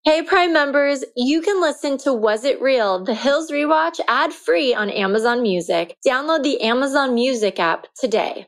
Hey, Prime members, you can listen to Was It Real? The Hills Rewatch ad-free on Amazon Music. Download the Amazon Music app today.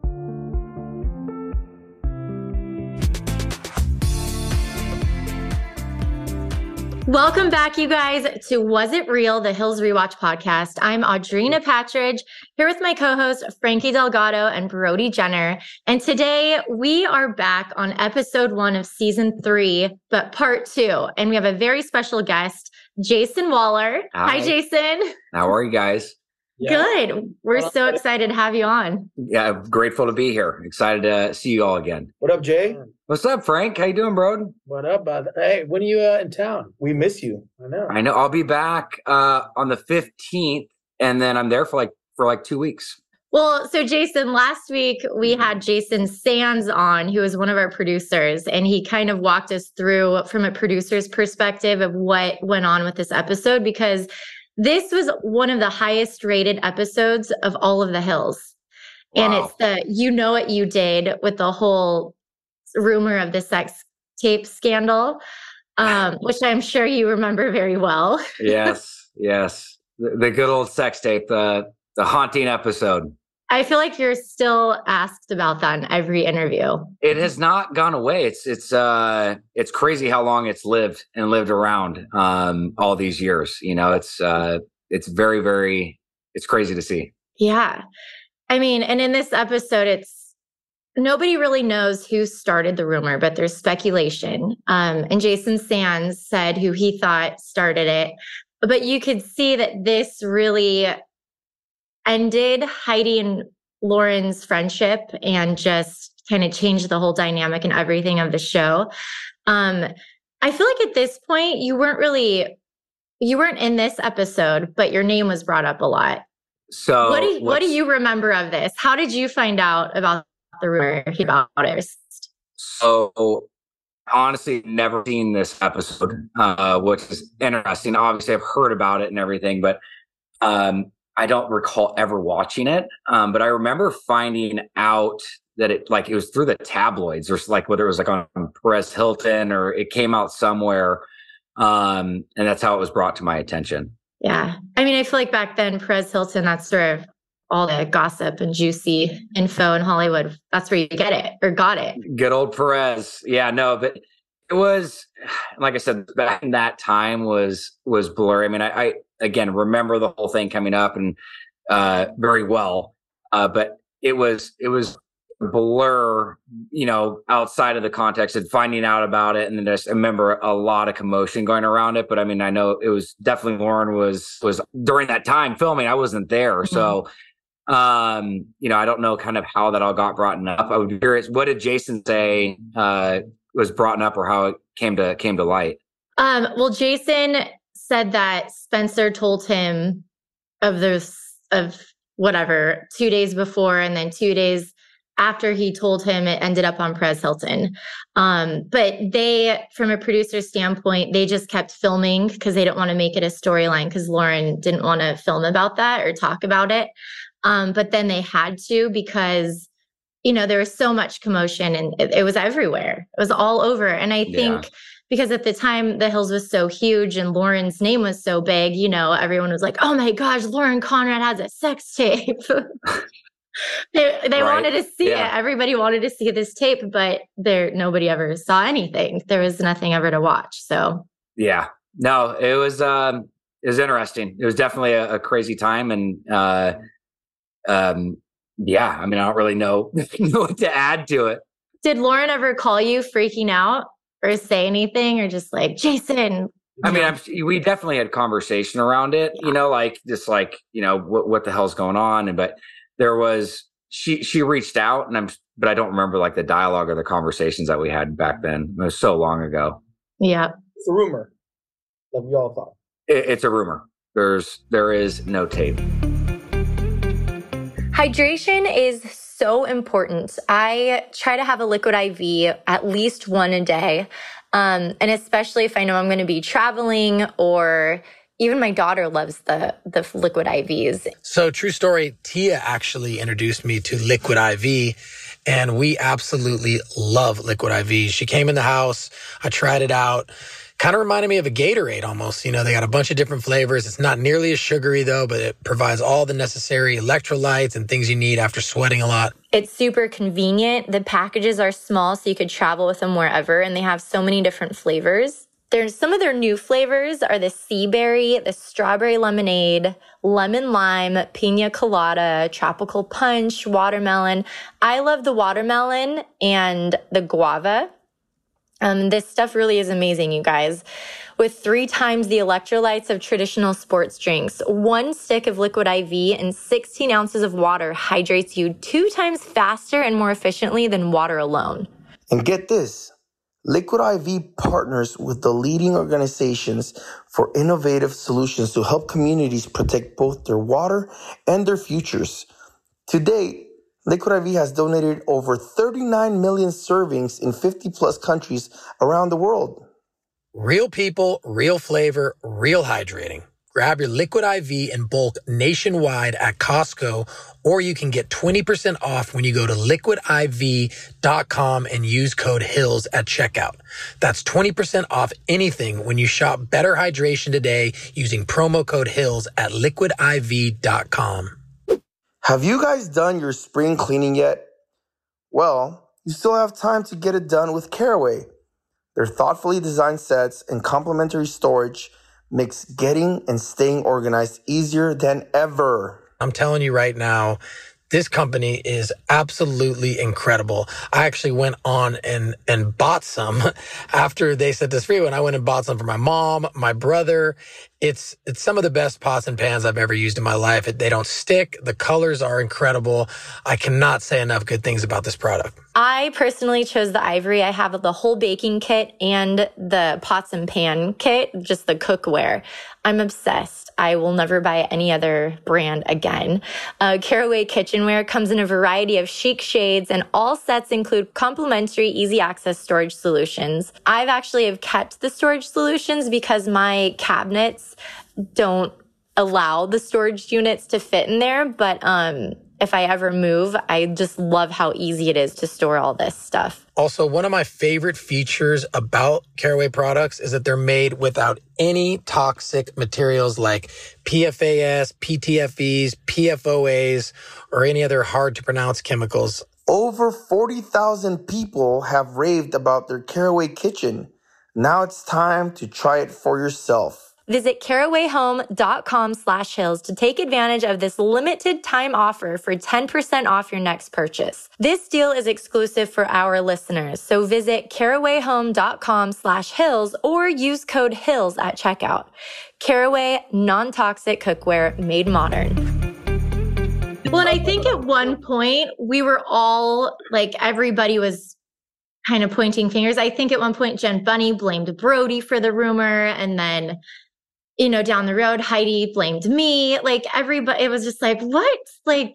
Welcome back, you guys, to Was It Real? The Hills Rewatch podcast. I'm Audrina Patridge, here with my co-hosts Frankie Delgado and Brody Jenner. And today we are back on episode 1 of season 3, but part 2. And we have a very special guest, Jason Waller. Hi, Jason. How are you guys? Yeah. Good. We're so excited to have you on. Yeah, grateful to be here. Excited to see you all again. What up, Jay? What's up, Frank? How you doing, bro? What up, bud? Hey, when are you in town? We miss you. I know. I'll be back on the 15th, and then I'm there for like 2 weeks. Well, so Jason, last week we had Jason Sands on, who is one of our producers, and he kind of walked us through from a producer's perspective of what went on with this episode, because this was one of the highest rated episodes of all of the Hills. Wow. And it's the You Know What You Did with the whole rumor of the sex tape scandal, which I'm sure you remember very well. Yes. The good old sex tape, the haunting episode. I feel like you're still asked about that in every interview. It has not gone away. It's crazy how long it's lived around all these years. You know, it's very, very, it's crazy to see. Yeah. I mean, and in this episode, nobody really knows who started the rumor, but there's speculation. And Jason Sands said who he thought started it. But you could see that this really ended Heidi and Lauren's friendship and just kind of changed the whole dynamic and everything of the show. I feel like at this point, you weren't in this episode, but your name was brought up a lot. So what do you remember of this? How did you find out about the rumor about it? So honestly, never seen this episode, which is interesting. Obviously, I've heard about it and everything, but I don't recall ever watching it. But I remember finding out that it was through the tabloids, or like whether it was like on Perez Hilton or it came out somewhere. And that's how it was brought to my attention. Yeah. I mean, I feel like back then, Perez Hilton, that's sort of all the gossip and juicy info in Hollywood. That's where you get it or got it. Good old Perez. Yeah, no, but it was, like I said, back in that time was blurry. I mean, I again, remember the whole thing coming up and very well. But it was blur, you know, outside of the context and finding out about it. And then I remember a lot of commotion going around it. But I mean, I know it was definitely Lauren was during that time filming. I wasn't there. Mm-hmm. So, you know, I don't know kind of how that all got brought up. I would be curious, what did Jason say was brought up or how it came to light? Well, Jason said that Spencer told him of whatever 2 days before, and then 2 days after he told him, it ended up on Perez Hilton. But they, from a producer standpoint, they just kept filming because they didn't want to make it a storyline because Lauren didn't want to film about that or talk about it. But then they had to because, you know, there was so much commotion and it was everywhere. It was all over. And I think because at the time the Hills was so huge and Lauren's name was so big, you know, everyone was like, oh my gosh, Lauren Conrad has a sex tape. They wanted to see it. Everybody wanted to see this tape, but nobody ever saw anything. There was nothing ever to watch. So yeah, no, it was interesting. It was definitely a crazy time, and yeah, I mean, I don't really know what to add to it. Did Lauren ever call you freaking out or say anything, or just like, Jason? I mean, we definitely had conversation around it. You know, like just like, you know, what the hell's going on, but. There was, she reached out but I don't remember like the dialogue or the conversations that we had back then. It was so long ago. Yeah. It's a rumor that we all thought. It's a rumor. There is no tape. Hydration is so important. I try to have a liquid IV at least one a day. And especially if I know I'm going to be traveling, or even my daughter loves the liquid IVs. So true story, Tia actually introduced me to liquid IV, and we absolutely love liquid IV. She came in the house. I tried it out. Kind of reminded me of a Gatorade almost. You know, they got a bunch of different flavors. It's not nearly as sugary though, but it provides all the necessary electrolytes and things you need after sweating a lot. It's super convenient. The packages are small, so you could travel with them wherever, and they have so many different flavors. There's some of their new flavors are the sea berry, the strawberry lemonade, lemon lime, pina colada, tropical punch, watermelon. I love the watermelon and the guava. This stuff really is amazing, you guys. With 3 times the electrolytes of traditional sports drinks, 1 stick of Liquid IV and 16 ounces of water hydrates you 2 times faster and more efficiently than water alone. And get this. Liquid IV partners with the leading organizations for innovative solutions to help communities protect both their water and their futures. To date, Liquid IV has donated over 39 million servings in 50 plus countries around the world. Real people, real flavor, real hydrating. Grab your Liquid IV in bulk nationwide at Costco, or you can get 20% off when you go to liquidiv.com and use code HILLS at checkout. That's 20% off anything when you shop Better Hydration today using promo code HILLS at liquidiv.com. Have you guys done your spring cleaning yet? Well, you still have time to get it done with Caraway. Their thoughtfully designed sets and complimentary storage makes getting and staying organized easier than ever. I'm telling you right now, this company is absolutely incredible. I actually went on and bought some after they set this free. When I went and bought some for my mom, my brother. It's some of the best pots and pans I've ever used in my life. They don't stick. The colors are incredible. I cannot say enough good things about this product. I personally chose the Ivory. I have the whole baking kit and the pots and pan kit, just the cookware. I'm obsessed. I will never buy any other brand again. Caraway kitchenware comes in a variety of chic shades, and all sets include complimentary easy access storage solutions. I've actually have kept the storage solutions because my cabinets don't allow the storage units to fit in there. But if I ever move, I just love how easy it is to store all this stuff. Also, one of my favorite features about Caraway products is that they're made without any toxic materials like PFAS, PTFEs, PFOAs, or any other hard to pronounce chemicals. Over 40,000 people have raved about their Caraway kitchen. Now it's time to try it for yourself. Visit carawayhome.com/hills to take advantage of this limited time offer for 10% off your next purchase. This deal is exclusive for our listeners, so visit carawayhome.com/hills or use code HILLS at checkout. Caraway, non-toxic cookware made modern. Well, and I think at one point we were all like, everybody was kind of pointing fingers. I think at one point Jen Bunny blamed Brody for the rumor, and then down the road, Heidi blamed me. Like everybody, it was just like, what? Like,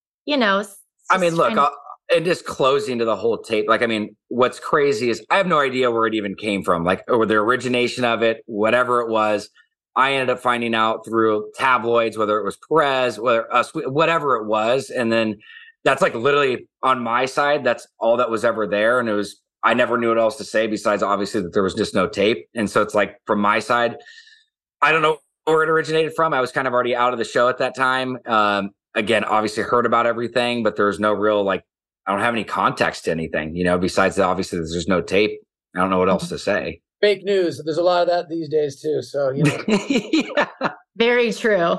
I mean, look, and just closing to the whole tape. Like, I mean, what's crazy is I have no idea where it even came from, like, or the origination of it, whatever it was. I ended up finding out through tabloids, whether it was Perez, whether us, whatever it was. And then that's like literally on my side, that's all that was ever there. And I never knew what else to say besides obviously that there was just no tape. And so it's like from my side, I don't know where it originated from. I was kind of already out of the show at that time. Again, obviously heard about everything, but there's no real, like, I don't have any context to anything, besides that obviously there's no tape. I don't know what else to say. Fake news. There's a lot of that these days too. So, Yeah. Very true.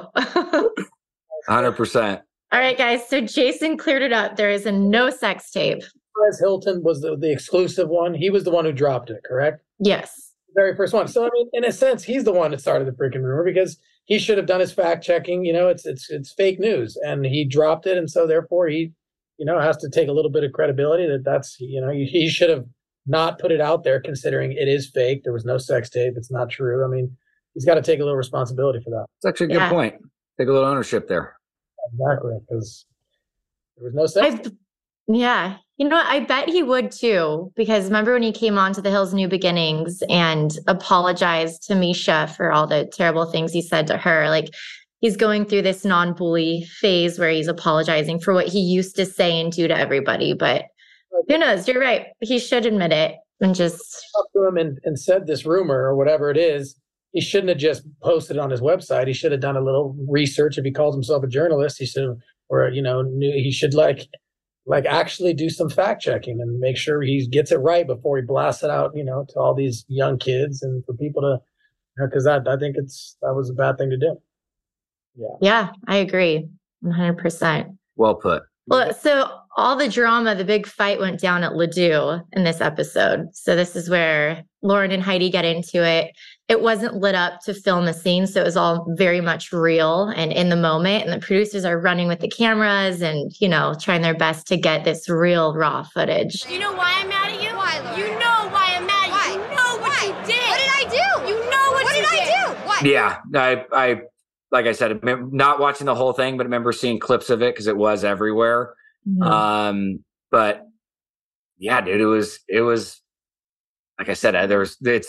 100%. All right, guys. So Jason cleared it up. There is no sex tape. Perez Hilton was the exclusive one. He was the one who dropped it, correct? Yes. Very first one. So, I mean, in a sense, he's the one that started the freaking rumor because he should have done his fact checking. It's fake news, and he dropped it, and so therefore he, has to take a little bit of credibility that's he should have not put it out there, considering it is fake. There was no sex tape. It's not true. I mean, he's got to take a little responsibility for that. It's actually a good point. Take a little ownership there. Exactly, because there was no sex tape. Yeah. I bet he would too, because remember when he came on to the Hills New Beginnings and apologized to Misha for all the terrible things he said to her? Like, he's going through this non-bully phase where he's apologizing for what he used to say and do to everybody. But who knows? You're right. He should admit it. and just up to him and said this rumor or whatever it is, he shouldn't have just posted it on his website. He should have done a little research. If he calls himself a journalist, he should have, or he should like actually do some fact checking and make sure he gets it right before he blasts it out, to all these young kids and for people to, because I think that was a bad thing to do. Yeah, I agree, 100%. Well put. Well, so all the drama, the big fight went down at Ledoux in this episode. So this is where Lauren and Heidi get into it. It wasn't lit up to film the scene, so it was all very much real and in the moment. And the producers are running with the cameras and, trying their best to get this real raw footage. You know why I'm mad at you? Why, Lauren? You know why I'm mad at you. You know what you did. What did I do? You know what you did. What did I do? What? Yeah, I like I said, not watching the whole thing, but I remember seeing clips of it because it was everywhere. Mm-hmm. But yeah, dude, it was like I said, there's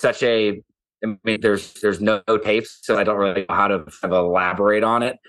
no tapes, so I don't really know how to elaborate on it.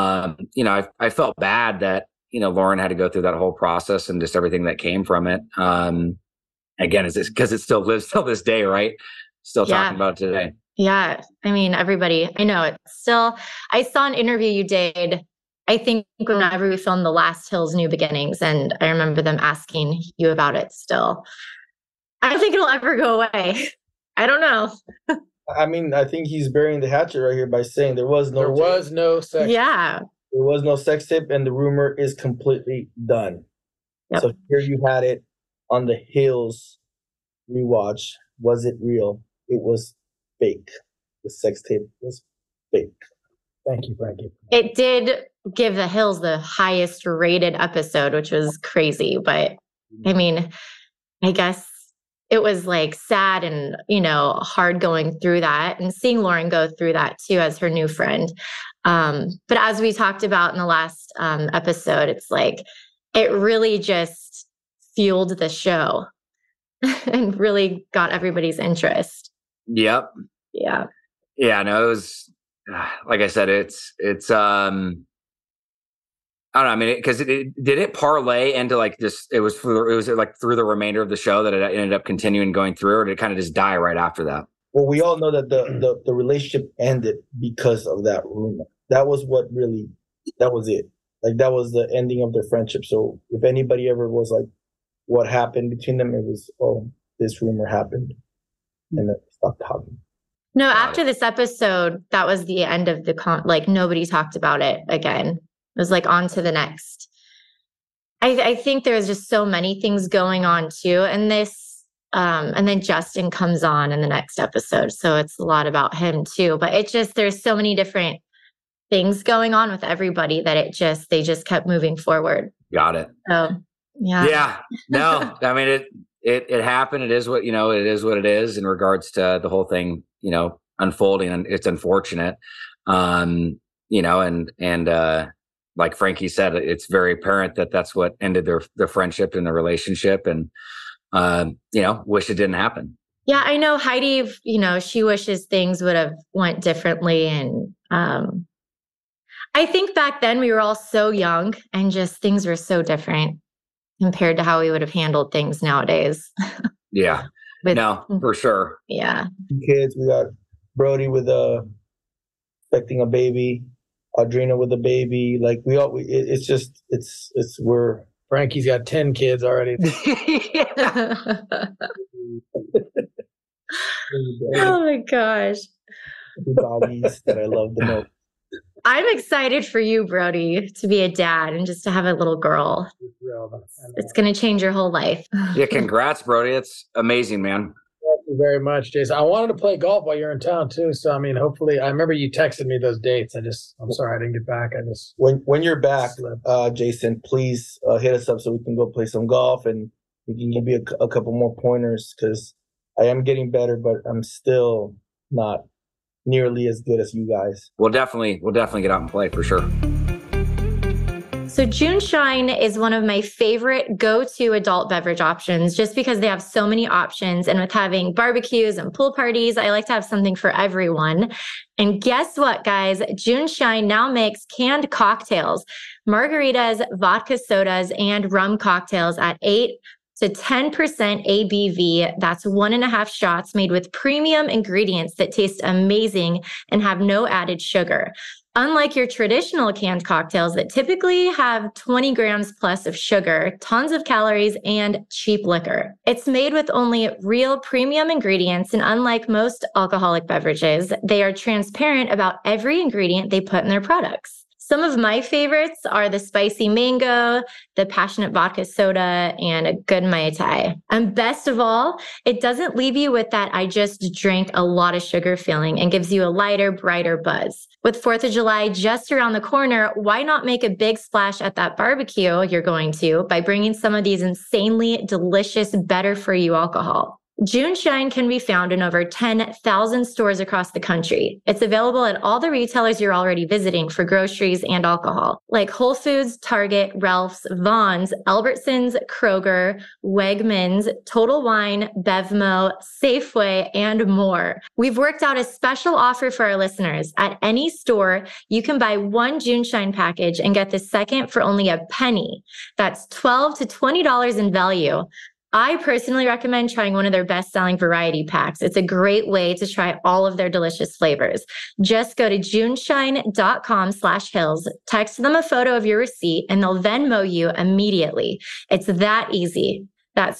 I felt bad that, Lauren had to go through that whole process and just everything that came from it. Again, is this because it still lives till this day, right? Still talking about it today. Yeah. I mean, everybody, I know it's still, I saw an interview you did, I think whenever we filmed The Last Hills, New Beginnings, and I remember them asking you about it still. I don't think it'll ever go away. I don't know. I mean, I think he's burying the hatchet right here by saying there was no sex. Yeah. There was no sex tape, and the rumor is completely done. Yep. So here you had it on the Hills rewatch. Was it real? It was fake. The sex tape was fake. Thank you, Frankie. It did give The Hills the highest rated episode, which was crazy. But I mean, I guess it was like sad and, hard going through that and seeing Lauren go through that too as her new friend. But as we talked about in the last episode, it's like it really just fueled the show and really got everybody's interest. Yep. Yeah. Yeah, no, it was, like I said, it's I don't know. I mean, because did it parlay into like this? It was like through the remainder of the show that it ended up continuing going through, or did it kind of just die right after that? Well, we all know that the relationship ended because of that rumor. That was that was it. Like that was the ending of their friendship. So if anybody ever was like, what happened between them? It was, this rumor happened, and then stopped talking. No, after this episode, that was the end of the nobody talked about it again. It was like on to the next. I think there was just so many things going on too. And and then Justin comes on in the next episode. So it's a lot about him too. But there's so many different things going on with everybody that they just kept moving forward. Got it. So, yeah. Yeah. No, I mean, it happened. It is what, it is what it is in regards to the whole thing, unfolding, and it's unfortunate. And like Frankie said, it's very apparent that that's what ended their friendship and the relationship, and, wish it didn't happen. Yeah, I know Heidi, she wishes things would have went differently. And I think back then we were all so young and just things were so different compared to how we would have handled things nowadays. Yeah. No, for sure. Yeah. Kids, we got Brody with expecting a baby, Audrina with a baby. Like we're Frankie's got 10 kids already. Oh my gosh. The doggies that I love the most. I'm excited for you, Brody, to be a dad and just to have a little girl. It's going to change your whole life. Yeah, congrats, Brody. It's amazing, man. Thank you very much, Jason. I wanted to play golf while you're in town too. So, I mean, hopefully, I remember you texted me those dates. I'm sorry I didn't get back. When you're back, Jason, please hit us up so we can go play some golf and we can give you a couple more pointers, because I am getting better, but I'm still not nearly as good as you guys. We'll definitely get out and play for sure. So June Shine is one of my favorite go-to adult beverage options just because they have so many options. And with having barbecues and pool parties, I like to have something for everyone. And guess what, guys? June Shine now makes canned cocktails, margaritas, vodka sodas, and rum cocktails at $8 to 10% ABV. That's 1.5 shots made with premium ingredients that taste amazing and have no added sugar. Unlike your traditional canned cocktails that typically have 20 grams plus of sugar, tons of calories, and cheap liquor. It's made with only real premium ingredients, and unlike most alcoholic beverages, they are transparent about every ingredient they put in their products. Some of my favorites are the spicy mango, the passionate vodka soda, and a good Mai Tai. And best of all, it doesn't leave you with that I just drank a lot of sugar feeling and gives you a lighter, brighter buzz. With 4th of July just around the corner, why not make a big splash at that barbecue you're going to by bringing some of these insanely delicious, better for you alcohol? June Shine can be found in over 10,000 stores across the country. It's available at all the retailers you're already visiting for groceries and alcohol, like Whole Foods, Target, Ralph's, Vons, Albertsons, Kroger, Wegmans, Total Wine, Bevmo, Safeway, and more. We've worked out a special offer for our listeners. At any store, you can buy one June Shine package and get the second for only a penny. That's $12 to $20 in value. I personally recommend trying one of their best-selling variety packs. It's a great way to try all of their delicious flavors. Just go to juneshine.com/hills, text them a photo of your receipt, and they'll Venmo you immediately. It's that easy. That's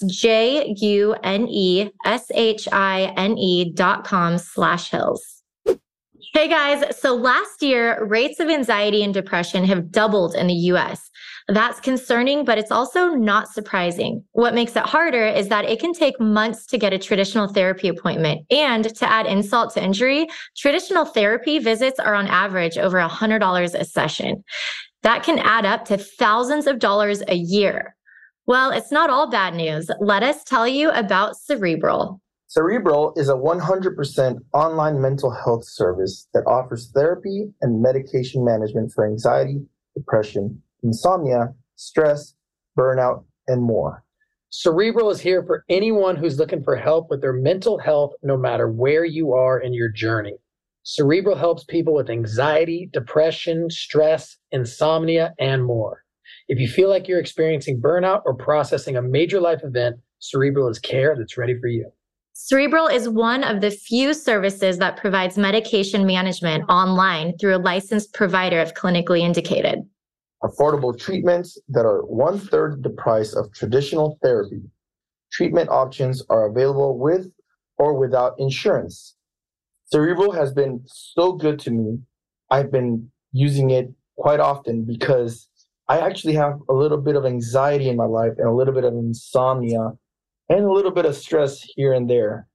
JUNESHINE.com/hills. Hey guys, so last year, rates of anxiety and depression have doubled in the US. That's concerning, but it's also not surprising. What makes it harder is that it can take months to get a traditional therapy appointment. And to add insult to injury, traditional therapy visits are on average over $100 a session. That can add up to thousands of dollars a year. Well, it's not all bad news. Let us tell you about Cerebral. Cerebral is a 100% online mental health service that offers therapy and medication management for anxiety, depression, insomnia, stress, burnout, and more. Cerebral is here for anyone who's looking for help with their mental health, no matter where you are in your journey. Cerebral helps people with anxiety, depression, stress, insomnia, and more. If you feel like you're experiencing burnout or processing a major life event, Cerebral is care that's ready for you. Cerebral is one of the few services that provides medication management online through a licensed provider if clinically indicated. Affordable treatments that are 1/3 the price of traditional therapy. Treatment options are available with or without insurance. Cerebral has been so good to me. I've been using it quite often because I actually have a little bit of anxiety in my life and a little bit of insomnia and a little bit of stress here and there.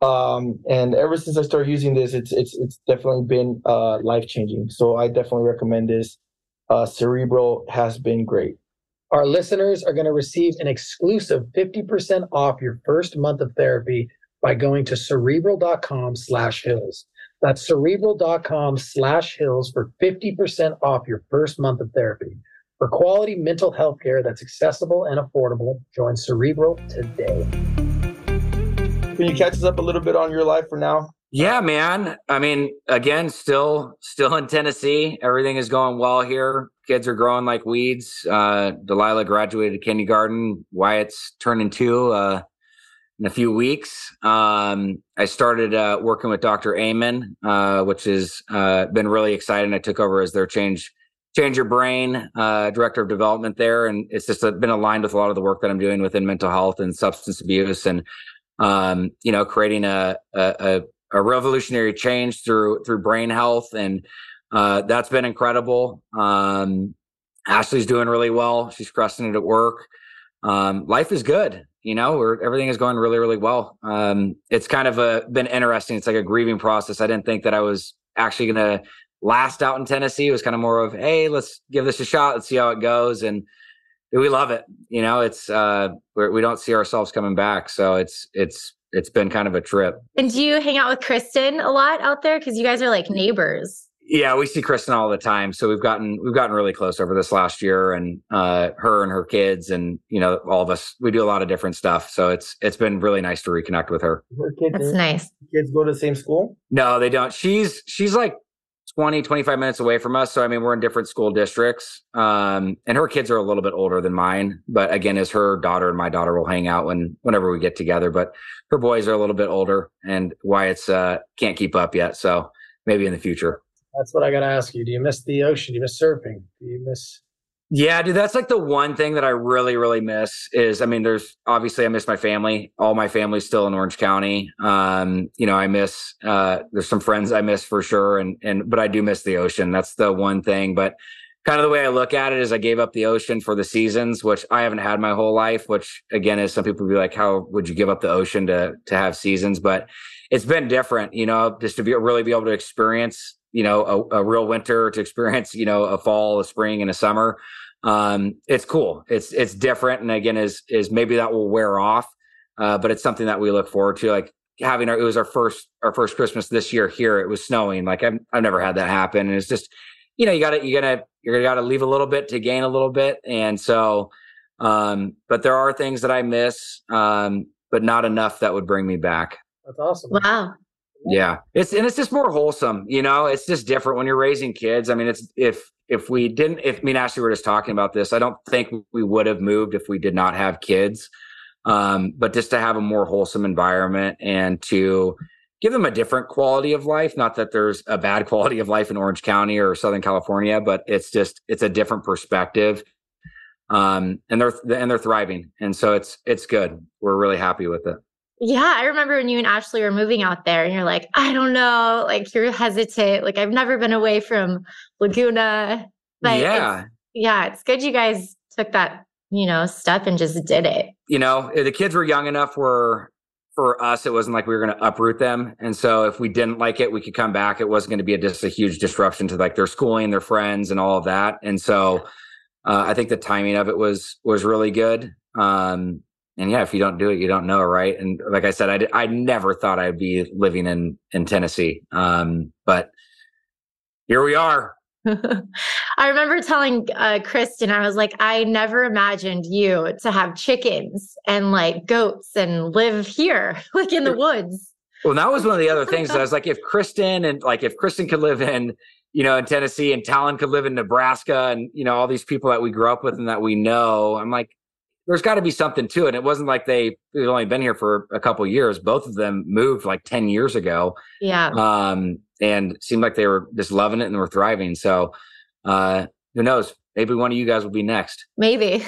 And ever since I started using this, it's definitely been life-changing. So I definitely recommend this. Cerebral has been great. Our listeners are going to receive an exclusive 50% off your first month of therapy by going to Cerebral.com/hills. That's Cerebral.com/hills for 50% off your first month of therapy. For quality mental health care that's accessible and affordable, join Cerebral today. Can you catch us up a little bit on your life for now? Yeah, man. I mean, again, still in Tennessee. Everything is going well here. Kids are growing like weeds. Delilah graduated kindergarten. Wyatt's turning 2 in a few weeks. I started working with Dr. Amen, which has been really exciting. I took over as their Change Your Brain director of development there, and it's just been aligned with a lot of the work that I'm doing within mental health and substance abuse, and creating a revolutionary change through brain health. And that's been incredible. Ashley's doing really well. She's crushing it at work. Life is good. Everything is going really, really well. It's kind of been interesting. It's like a grieving process. I didn't think that I was actually going to last out in Tennessee. It was kind of more of, hey, let's give this a shot. Let's see how it goes. And we love it. It's we don't see ourselves coming back. So it's been kind of a trip. And do you hang out with Kristen a lot out there? Because you guys are like neighbors. Yeah, we see Kristen all the time. So we've gotten really close over this last year, and her and her kids, and all of us. We do a lot of different stuff. So it's been really nice to reconnect with her. Her kids, That's nice. Kids go to the same school? No, they don't. She's like 20, 25 minutes away from us. So, I mean, we're in different school districts. And her kids are a little bit older than mine. But again, as her daughter and my daughter will hang out whenever we get together. But her boys are a little bit older, and Wyatt's can't keep up yet. So maybe in the future. That's what I got to ask you. Do you miss the ocean? Do you miss surfing? Do you miss... Yeah, dude, that's like the one thing that I really, really miss is, I mean, I miss my family. All my family's still in Orange County. I miss, there's some friends I miss for sure. But I do miss the ocean. That's the one thing. But kind of the way I look at it is I gave up the ocean for the seasons, which I haven't had my whole life, which again, is some people would be like, how would you give up the ocean to have seasons? But it's been different, just to really be able to experience, a real winter, to experience, a fall, a spring, and a summer. It's cool. It's different. And again, is maybe that will wear off. But it's something that we look forward to, like having it was our first Christmas this year here. It was snowing. Like I've never had that happen. And it's just, you gotta leave a little bit to gain a little bit. And so, but there are things that I miss, but not enough that would bring me back. That's awesome. Wow. Yeah. It's just more wholesome, it's just different when you're raising kids. I mean, if me and Ashley were just talking about this, I don't think we would have moved if we did not have kids. But just to have a more wholesome environment and to give them a different quality of life, not that there's a bad quality of life in Orange County or Southern California, but it's a different perspective. And they're thriving. And so it's good. We're really happy with it. Yeah, I remember when you and Ashley were moving out there and you're like, I don't know, like you're hesitant. Like I've never been away from Laguna. But it's good you guys took that, step and just did it. The kids were young enough where for us, it wasn't like we were going to uproot them. And so if we didn't like it, we could come back. It wasn't going to be just a huge disruption to like their schooling, their friends and all of that. And so I think the timing of it was really good. And yeah, if you don't do it, you don't know, right? And like I said, I never thought I'd be living in Tennessee. But here we are. I remember telling Kristen, I was like, I never imagined you to have chickens and like goats and live here, like in the woods. Well, that was one of the other things. I was like, if Kristen could live in, in Tennessee, and Talon could live in Nebraska, and, all these people that we grew up with and that we know, I'm like, there's got to be something to it. It wasn't like they've only been here for a couple of years. Both of them moved like 10 years ago. Yeah. And it seemed like they were just loving it and were thriving. So who knows? Maybe one of you guys will be next. Maybe.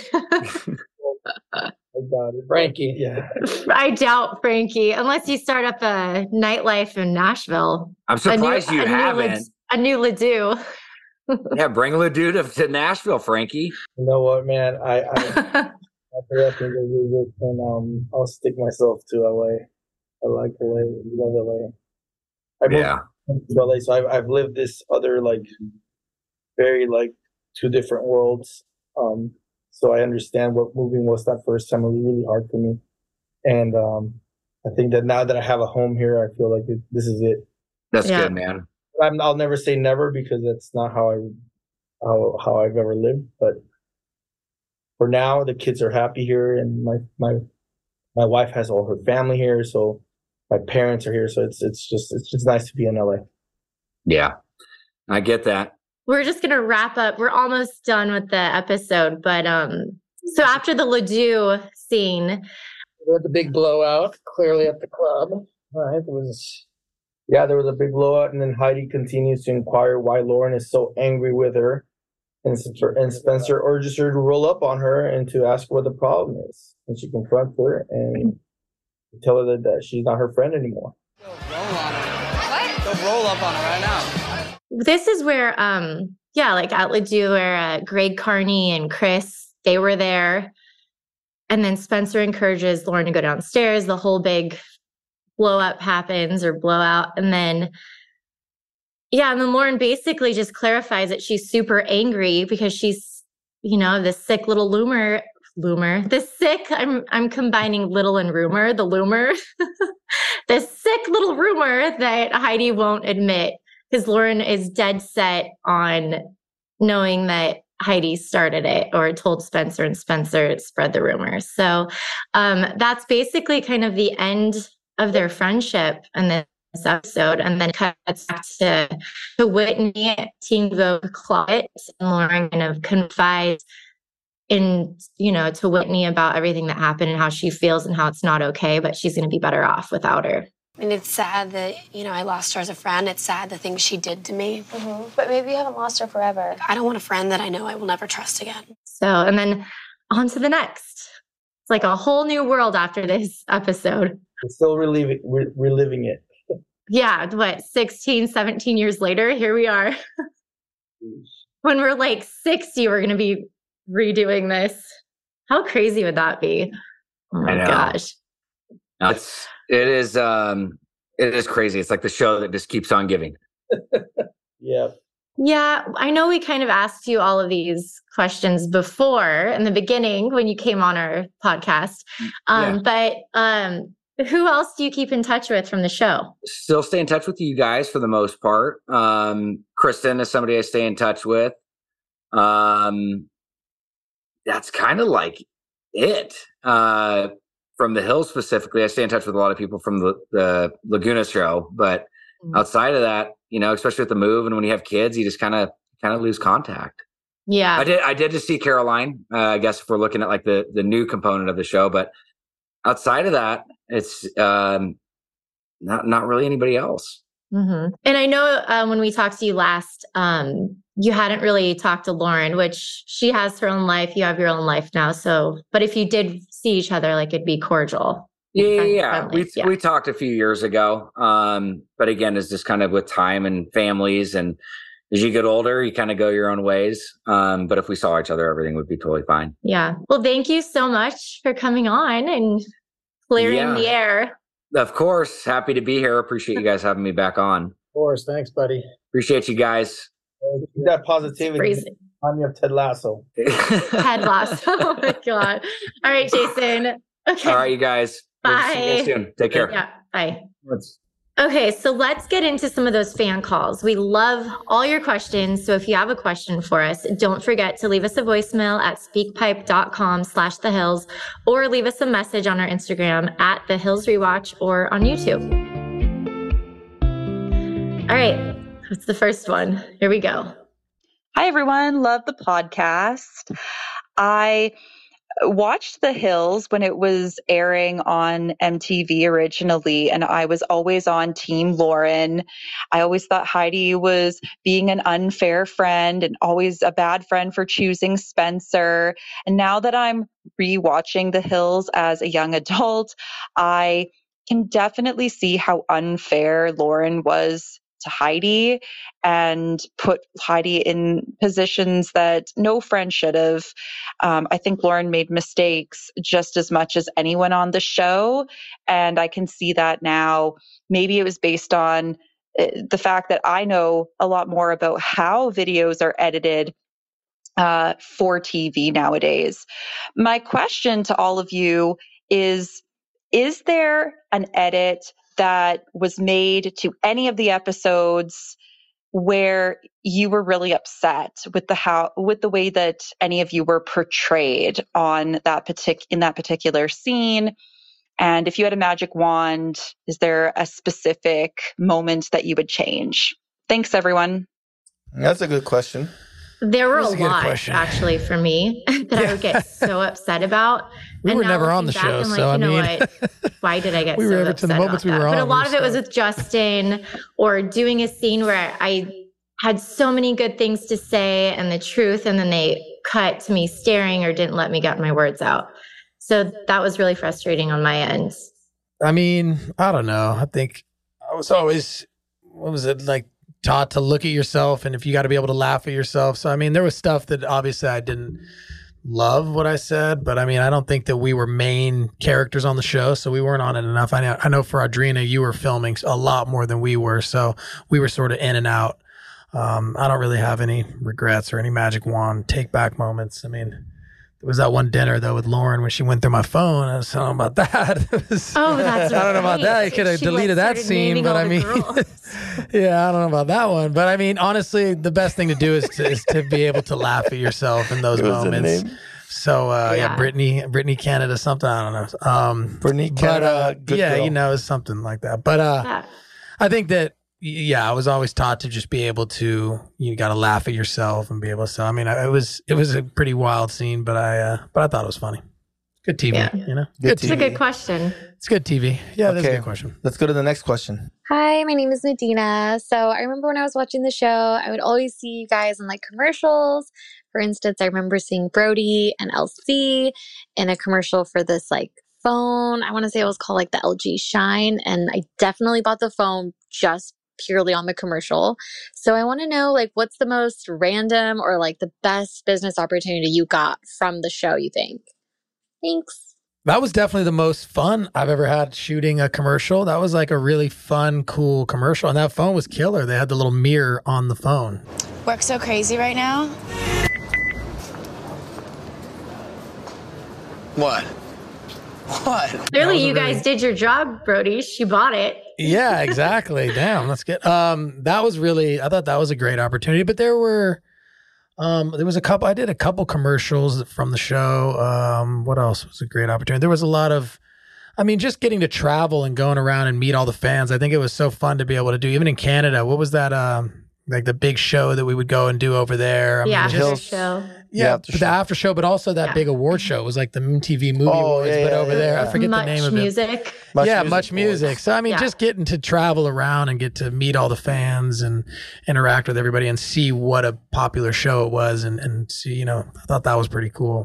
Frankie. Yeah. I doubt Frankie, unless you start up a nightlife in Nashville. I'm surprised you haven't. A new Ledoux. Yeah, bring Ledoux to Nashville, Frankie. You know what, man? I definitely visit, and I'll stick myself to LA. I like LA. Love LA. I moved to LA, so I've lived this other very two different worlds. So I understand what moving was that first time. It was really hard for me, and I think that now that I have a home here, I feel like this is it. That's good, man. I'll never say never, because that's not how I've ever lived. But for now, the kids are happy here, and my wife has all her family here, so my parents are here. So it's just nice to be in LA. Yeah, I get that. We're just gonna wrap up. We're almost done with the episode, but so after the Ledoux scene, we had the big blowout clearly at the club. Right, there was a big blowout, and then Heidi continues to inquire why Lauren is so angry with her, and Spencer urges her to roll up on her and to ask what the problem is. And she confronts her and tell her that she's not her friend anymore. Roll on her. What? Go roll up on her right now. This is where, like at Ledoux, where Greg Carney and Chris, they were there. And then Spencer encourages Lauren to go downstairs. The whole big blow up happens, or blowout. And then Lauren basically just clarifies that she's super angry because she's, this sick little loomer, the sick, I'm combining little and rumor, the loomer, the sick little rumor that Heidi won't admit, because Lauren is dead set on knowing that Heidi started it or told Spencer, and Spencer spread the rumor. So that's basically kind of the end of their friendship. And then this episode, and then cuts back to Whitney, Teen Vogue closet, and Lauren kind of confides in, to Whitney about everything that happened and how she feels and how it's not okay, but she's going to be better off without her. And it's sad that, I lost her as a friend. It's sad the things she did to me. Mm-hmm. But maybe you haven't lost her forever. I don't want a friend that I know I will never trust again. So, and then on to the next. It's like a whole new world after this episode. We're still reliving it. Yeah, 16, 17 years later, here we are. When we're like 60, we're going to be redoing this. How crazy would that be? Oh my gosh. No, it is crazy. It's like the show that just keeps on giving. Yeah. Yeah, I know we kind of asked you all of these questions before in the beginning when you came on our podcast. But who else do you keep in touch with from the show? Still stay in touch with you guys for the most part. Kristen is somebody I stay in touch with. That's kind of like it. From the Hills specifically, I stay in touch with a lot of people from the Laguna show, but outside of that, especially with the move and when you have kids, you just kind of lose contact. Yeah. I did just see Caroline, I guess if we're looking at like the new component of the show, but outside of that, it's not really anybody else. Mm-hmm. And I know when we talked to you last, you hadn't really talked to Lauren, which she has her own life. You have your own life now. So, but if you did see each other, like it'd be cordial. Yeah. We talked a few years ago. But again, it's just kind of with time and families. And as you get older, you kind of go your own ways. But if we saw each other, everything would be totally fine. Yeah. Well, thank you so much for coming on and clearing the air. Of course. Happy to be here. Appreciate you guys having me back on. Of course. Thanks, buddy. Appreciate you guys. That positivity. I'm your Ted Lasso. Ted Lasso. Oh my God. All right, Jason. Okay. All right, you guys. Bye. See you soon. Take care. Yeah. Bye. Okay, so let's get into some of those fan calls. We love all your questions. So if you have a question for us, don't forget to leave us a voicemail at speakpipe.com/thehills or leave us a message on our Instagram at The Hills Rewatch or on YouTube. All right, what's the first one? Here we go. Hi, everyone. Love the podcast. I watched The Hills when it was airing on MTV originally, and I was always on Team Lauren. I always thought Heidi was being an unfair friend and always a bad friend for choosing Spencer. And now that I'm rewatching The Hills as a young adult, I can definitely see how unfair Lauren was to Heidi and put Heidi in positions that no friend should have. I think Lauren made mistakes just as much as anyone on the show. And I can see that now. Maybe it was based on the fact that I know a lot more about how videos are edited for TV nowadays. My question to all of you is there an edit that was made to any of the episodes where you were really upset with the way that any of you were portrayed on in that particular scene? And if you had a magic wand, is there a specific moment that you would change? Thanks, everyone. That's a good question. There were a lot, actually, for me that I would get so upset about. We were never on the show, so I mean, what? Why did I get so upset the moments we were on? But a lot of it was with Justin or doing a scene where I had so many good things to say and the truth, and then they cut to me staring or didn't let me get my words out. So that was really frustrating on my end. I mean, I don't know. I think I was always, taught to look at yourself, and if you got to be able to laugh at yourself. So, I mean, there was stuff that obviously I didn't love what I said, but I mean, I don't think that we were main characters on the show, so we weren't on it enough. I know for Audrina, you were filming a lot more than we were, so we were sort of in and out. I don't really have any regrets or any magic wand take back moments. I mean, there was that one dinner though with Lauren when she went through my phone. I don't know about that. That's right. I don't know about that. You could have deleted that scene, but I mean, yeah, I don't know about that one. But I mean, honestly, the best thing to do is to be able to laugh at yourself in those moments. So Brittany Canada, something, I don't know. Brittany Canada, good girl. Something like that. But I think that, I was always taught to just be able to, you got to laugh at yourself and be able to, so, I mean, it was a pretty wild scene, but I thought it was funny. Good TV, you know? Good It's a good question. It's good TV. Yeah, that's a Okay. good question. Let's go to the next question. Hi, my name is Nadina. So I remember when I was watching the show, I would always see you guys in like commercials. For instance, I remember seeing Brody and LC in a commercial for this like phone. I want to say it was called like the LG Shine. And I definitely bought the phone just purely on the commercial. So I want to know like what's the most random or like the best business opportunity you got from the show, you think? Thanks. That was definitely the most fun I've ever had shooting a commercial. That was like a really fun, cool commercial. And that phone was killer. They had the little mirror on the phone. Work so crazy right now. What? Clearly, you guys did your job, Brody. She bought it. Yeah, exactly. Damn, that's good. That was really, I thought that was a great opportunity. But there was I did a couple commercials from the show. What else was a great opportunity? There was a lot of, just getting to travel and going around and meet all the fans. I think it was so fun to be able to do, even in Canada. What was that, like the big show that we would go and do over there? After show. Yeah, the after show, but also that big award show. It was like the MTV Movie Awards, but over there. I forget the name of it. Much music. So, just getting to travel around and get to meet all the fans and interact with everybody and see what a popular show it was and see, I thought that was pretty cool.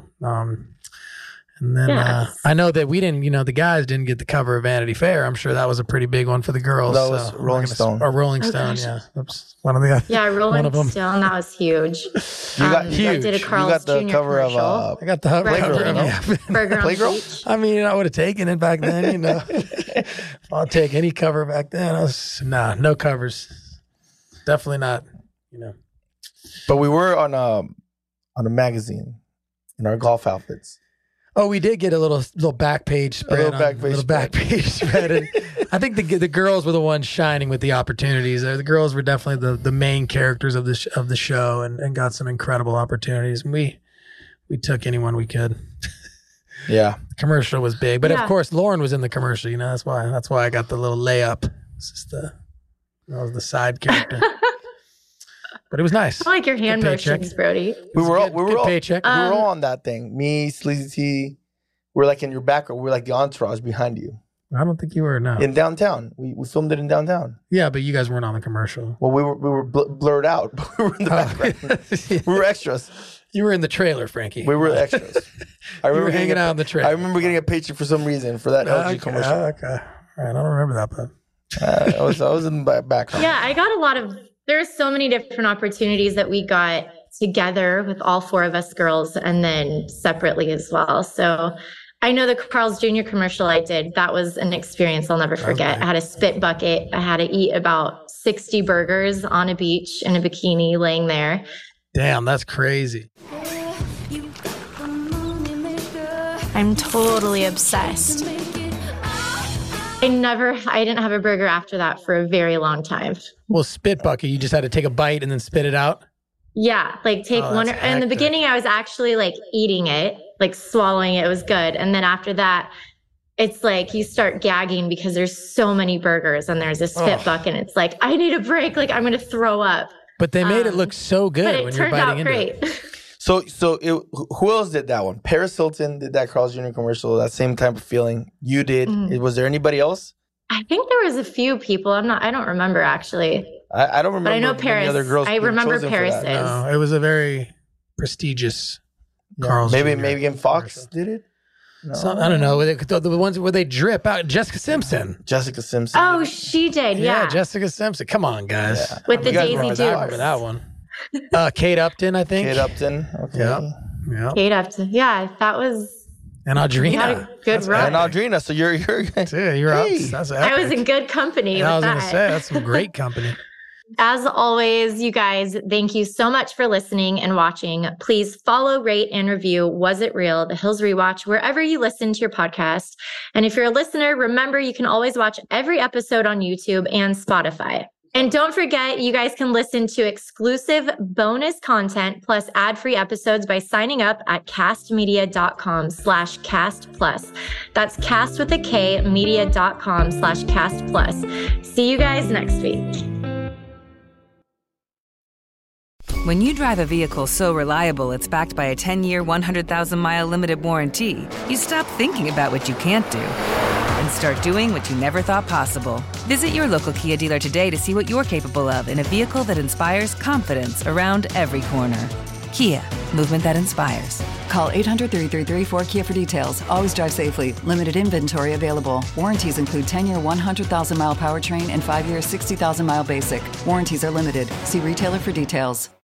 And then I know that we didn't, the guys didn't get the cover of Vanity Fair. I'm sure that was a pretty big one for the girls. That was Rolling Stone. Or Rolling Stone, yeah. Oops. One of the Rolling Stone, that was huge. You got huge. I did a Carl's you got the Jr. cover commercial. of I got the cover of Burger on the Playgirl? Beach. I would have taken it back then, I'll take any cover back then. No covers. Definitely not, But we were on a magazine in our golf outfits. Oh, we did get a little back page spread. Back page spread. And I think the girls were the ones shining with the opportunities. The girls were definitely the main characters of the show and got some incredible opportunities. And we took anyone we could. Yeah, the commercial was big, but of course Lauren was in the commercial. That's why I got the little layup. It's just that was the side character. But it was nice. I like your hand motions, Brody. We were all paycheck. We were all on that thing. Me, Sleazy, we're like in your background. We're like the entourage behind you. I don't think you were. No. In downtown, we filmed it in downtown. Yeah, but you guys weren't on the commercial. Well, we were blurred out, but we were in the background. Yeah. We were extras. You were in the trailer, Frankie. We were extras. I remember hanging out in the trailer. I remember getting a paycheck for some reason for that LG commercial. Okay. All right, I don't remember that, but I was in the background. Yeah, I got a lot of. There's so many different opportunities that we got together with all four of us girls and then separately as well. So I know the Carl's Jr. commercial I did, that was an experience I'll never forget. I had a spit bucket. I had to eat about 60 burgers on a beach in a bikini laying there. Damn, that's crazy. I'm totally obsessed. I didn't have a burger after that for a very long time. Well, spit bucket, you just had to take a bite and then spit it out? Yeah, like take one. In the beginning, I was actually like eating it, like swallowing it. It was good. And then after that, it's like you start gagging because there's so many burgers and there's a spit bucket. And it's like, I need a break. Like I'm going to throw up. But they made it look so good when you're biting into it. So who else did that one? Paris Hilton did that Carl's Jr. commercial, that same type of feeling. You did. Was there anybody else? I think there was a few people. I don't remember actually. I don't remember. But I know Paris. Other girls I remember Paris. No, it was a very prestigious Carl's Jr. Maybe in Fox did it? No. I don't know. The ones where they drip out. Jessica Simpson. Oh, she did. Yeah. Jessica Simpson. Come on, guys. Yeah. With the Daisy Dukes. I remember that one. Kate Upton, I think. Kate Upton. Okay. Yeah. Kate Upton. Yeah, that was. And Audrina. You had a good run. And Audrina. So you're up. I was in good company. I was going to say that's some great company. As always, you guys, thank you so much for listening and watching. Please follow, rate, and review Was It Real? The Hills Rewatch, wherever you listen to your podcast. And if you're a listener, remember you can always watch every episode on YouTube and Spotify. And don't forget, you guys can listen to exclusive bonus content plus ad-free episodes by signing up at castmedia.com/cast+. That's cast with a K, media.com/cast+. See you guys next week. When you drive a vehicle so reliable it's backed by a 10-year, 100,000-mile limited warranty, you stop thinking about what you can't do and start doing what you never thought possible. Visit your local Kia dealer today to see what you're capable of in a vehicle that inspires confidence around every corner. Kia, movement that inspires. Call 800-333-4KIA for details. Always drive safely. Limited inventory available. Warranties include 10-year 100,000-mile powertrain and 5-year 60,000-mile basic. Warranties are limited. See retailer for details.